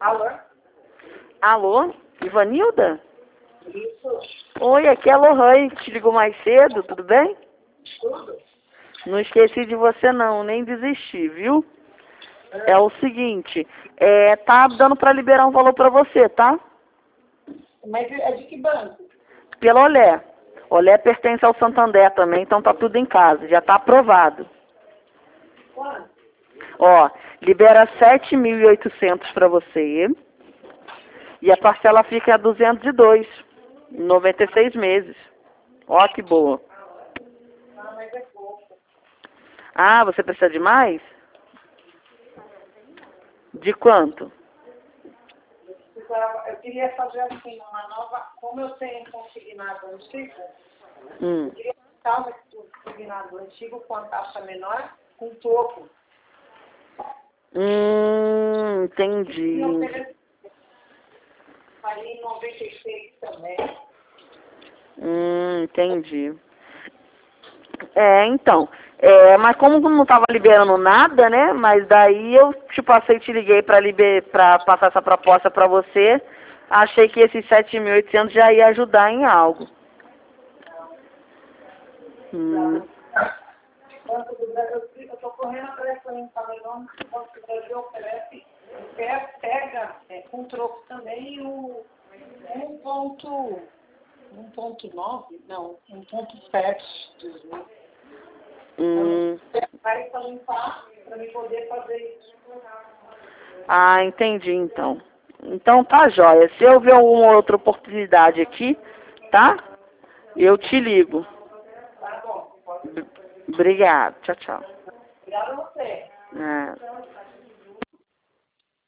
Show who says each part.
Speaker 1: Alô?
Speaker 2: Alô? Ivanilda?
Speaker 1: Isso.
Speaker 2: Oi, aqui é a Lohane, que te ligou mais cedo, tudo bem?
Speaker 1: Tudo?
Speaker 2: Não esqueci de você não, nem desisti, viu? É o seguinte, tá dando pra liberar um valor pra você, tá?
Speaker 1: Mas é de que banco?
Speaker 2: Pela Olé. Olé pertence ao Santander também, então tá tudo em casa, já tá aprovado.
Speaker 1: Quanto?
Speaker 2: Ó, libera 7.800 pra você e a parcela fica a 202, 96 meses. Ó, que boa.
Speaker 1: Ah, mas é pouco.
Speaker 2: Ah, você precisa de mais? De quanto?
Speaker 1: Eu queria fazer assim, uma nova. Como eu tenho consignado antigo,
Speaker 2: Hum.
Speaker 1: eu queria botar o consignado antigo com a taxa menor, com topo.
Speaker 2: Entendi.
Speaker 1: E oferecer. Falei em 96 também.
Speaker 2: Entendi. Então, mas como não tava liberando nada, né? Mas daí eu te passei, te liguei pra passar essa proposta pra você. Achei que esses 7.800 já ia ajudar em algo.
Speaker 1: Banco do Brasil, eu estou correndo atrás para mim, falei, não, que o Banco do Brasil oferece, pega com troco também o 1.9, não, 1.7.
Speaker 2: Hum.
Speaker 1: Vai para limpar, para mim poder fazer isso.
Speaker 2: Ah, entendi então. Então tá jóia. Se eu ver alguma outra oportunidade aqui, tá? Eu te ligo.
Speaker 1: Tá bom, pode.
Speaker 2: Obrigada. Tchau, tchau.
Speaker 1: Obrigada a você.
Speaker 2: É.